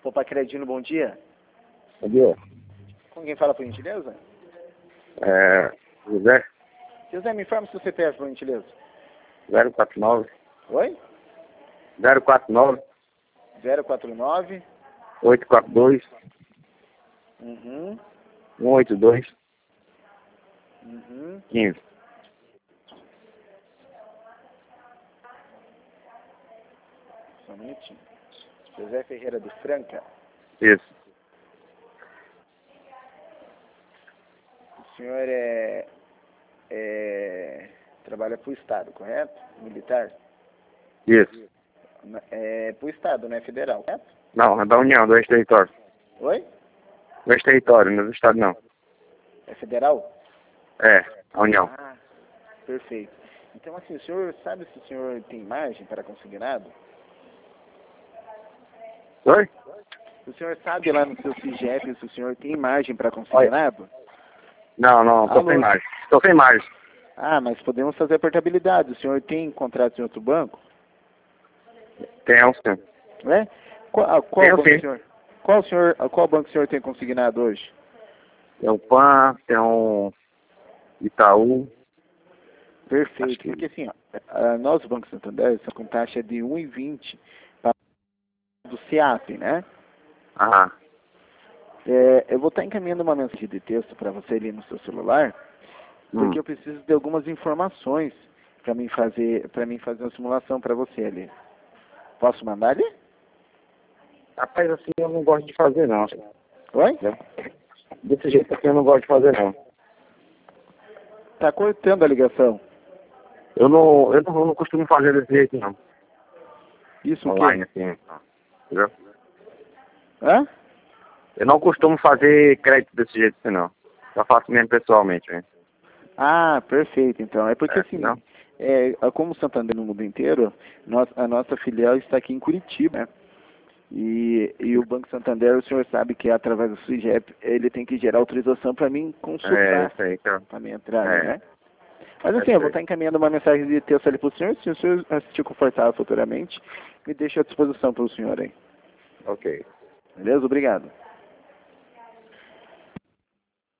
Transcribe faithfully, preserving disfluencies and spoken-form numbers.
Popacredino, bom dia. Bom dia. Com quem fala, por gentileza? É, José, José, me informe seu C P F, por gentileza. zero quatro nove, Oi? zero quatro nove, zero quatro nove. oito quatro dois, Uhum. um oito dois, Uhum. quinze. Só um minutinho. José Ferreira do Franca. Isso. O senhor é... é trabalha para o Estado, correto? Militar? Isso. É para o Estado, não é federal, correto? Não, é da União, do ex-território. Oi? Do ex-território, não é do Estado, não. É federal? É, a União. Ah, perfeito. Então, assim, o senhor sabe se o senhor tem margem para consignado? Oi? O senhor sabe lá no seu C I G F se o senhor tem margem para consignado? Não, não, tô Alô? sem margem. Tô sem margem. Ah, mas podemos fazer a portabilidade. O senhor tem contrato em outro banco? Tem um sim. É? Qual, ah, qual Tenho banco sim. o senhor? Qual, senhor, ah, qual banco o senhor tem consignado hoje? Tem um P A N, tem um Itaú. Perfeito. que- Porque assim, ó, ah, nós, o Banco Santander, estamos com taxa de um vírgula vinte para do CIAP, né? Aham. É, eu vou estar encaminhando uma mensagem de texto para você ali no seu celular, porque Hum. eu preciso de algumas informações para mim fazer para mim fazer uma simulação para você ali. Posso mandar ali? Rapaz, assim eu não gosto de fazer, não. Oi? Desse jeito assim eu não gosto de fazer, não. Tá cortando a ligação. Eu não, eu não, eu não costumo fazer desse jeito, não. Isso o Online, quê? assim. Entendeu? Hã? Eu não costumo fazer crédito desse jeito, assim, não. Só faço mesmo pessoalmente, né? Ah, perfeito, então. É porque É, assim, não? é, como o Santander no mundo inteiro, nós, a nossa filial está aqui em Curitiba, né? E, e o Banco Santander, o senhor sabe que através do C I G E P, ele tem que gerar autorização para mim É, consultar, isso aí, então. para mim entrar, É, né? Mas é assim, eu vou isso estar aí. encaminhando uma mensagem de texto ali para o senhor, se o senhor assistir confortável futuramente, me deixa à disposição para o senhor aí. Ok. Beleza? Obrigado.